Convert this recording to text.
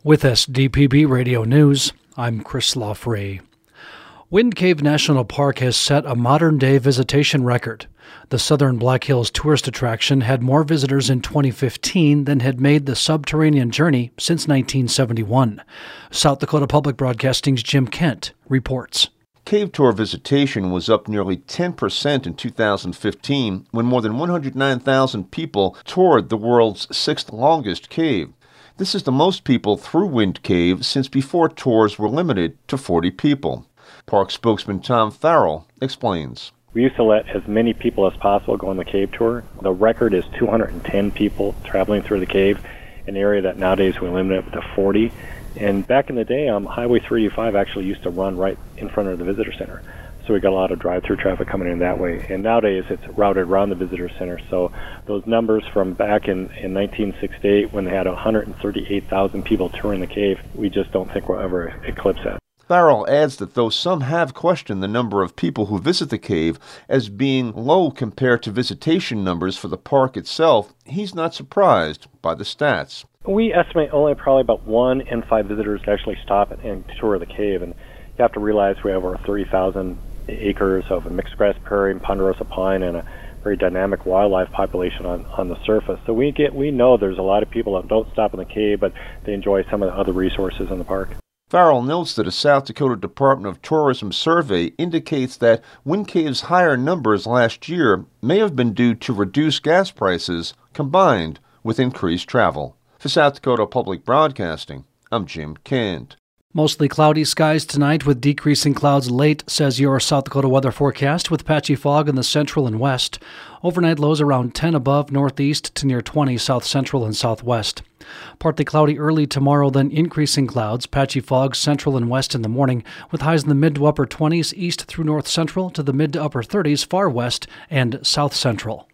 With SDPB Radio News, I'm Chris Loffray. Wind Cave National Park has set a modern-day visitation record. The Southern Black Hills tourist attraction had more visitors in 2015 than had made the subterranean journey since 1971. South Dakota Public Broadcasting's Jim Kent reports. Cave tour visitation was up nearly 10% in 2015 when more than 109,000 people toured the world's sixth longest cave. This is the most people through Wind Cave since before tours were limited to 40 people. Park spokesman Tom Farrell explains. We used to let as many people as possible go on the cave tour. The record is 210 people traveling through the cave, an area that nowadays we limit it to 40. And back in the day, Highway 385 actually used to run right in front of the visitor center. So we got a lot of drive-through traffic coming in that way. And nowadays, it's routed around the visitor center. So those numbers from back in 1968, when they had 138,000 people touring the cave, we just don't think we'll ever eclipse that. Farrell adds that though some have questioned the number of people who visit the cave as being low compared to visitation numbers for the park itself, he's not surprised by the stats. We estimate only probably about 1 in 5 visitors actually stop and tour the cave. And you have to realize we have over 30,000 acres of mixed grass prairie and ponderosa pine and a very dynamic wildlife population on the surface. So we know there's a lot of people that don't stop in the cave, but they enjoy some of the other resources in the park. Farrell notes that a South Dakota Department of Tourism survey indicates that Wind Cave's higher numbers last year may have been due to reduced gas prices combined with increased travel. For South Dakota Public Broadcasting, I'm Jim Kent. Mostly cloudy skies tonight with decreasing clouds late, says your South Dakota weather forecast, with patchy fog in the central and west. Overnight lows around 10 above northeast to near 20 south central and southwest. Partly cloudy early tomorrow, then increasing clouds, patchy fog central and west in the morning, with highs in the mid to upper 20s east through north central to the mid to upper 30s far west and south central.